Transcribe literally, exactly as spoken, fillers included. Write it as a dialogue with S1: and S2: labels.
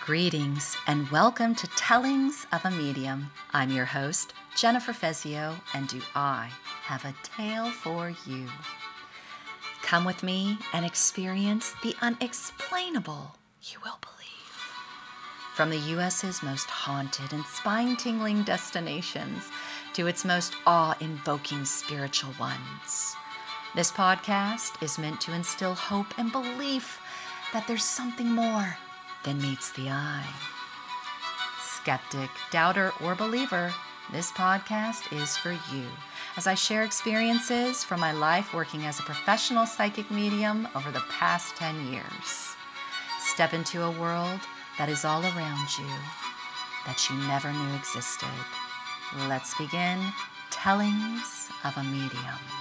S1: Greetings and welcome to Tellings of a Medium. I'm your host, Jennifer Fezio, and do I have a tale for you? Come with me and experience the unexplainable, you will believe. From the U S's most haunted and spine-tingling destinations to its most awe-invoking spiritual ones. This podcast is meant to instill hope and belief that there's something more than meets the eye. Skeptic, doubter, or believer, this podcast is for you as I share experiences from my life working as a professional psychic medium over the past ten years. Step into a world that is all around you that you never knew existed. Let's begin Tellings of a Medium.